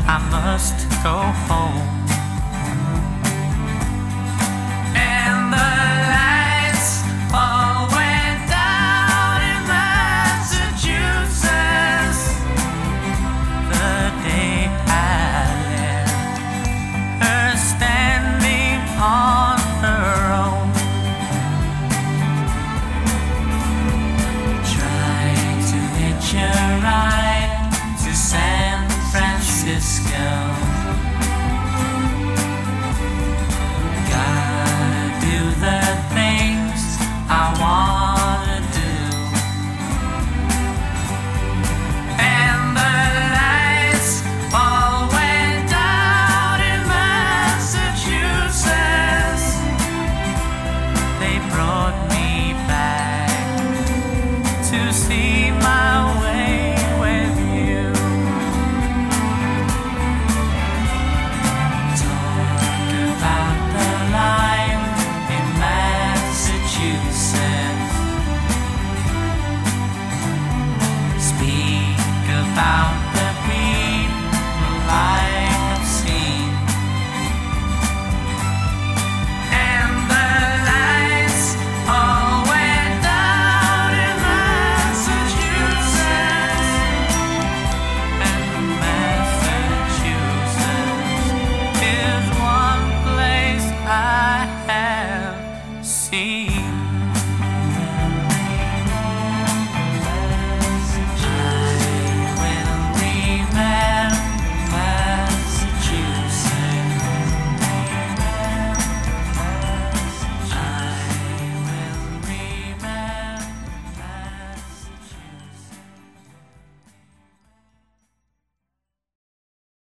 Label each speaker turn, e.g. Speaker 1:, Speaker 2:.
Speaker 1: I must go home. And the lights all went down in Massachusetts the day I left her standing on her own, trying to hitch a ride to San Francisco. Gotta do the things I wanna do. And the lights all went down in Massachusetts. They brought me back to see my way with you. Talk about the life in Massachusetts.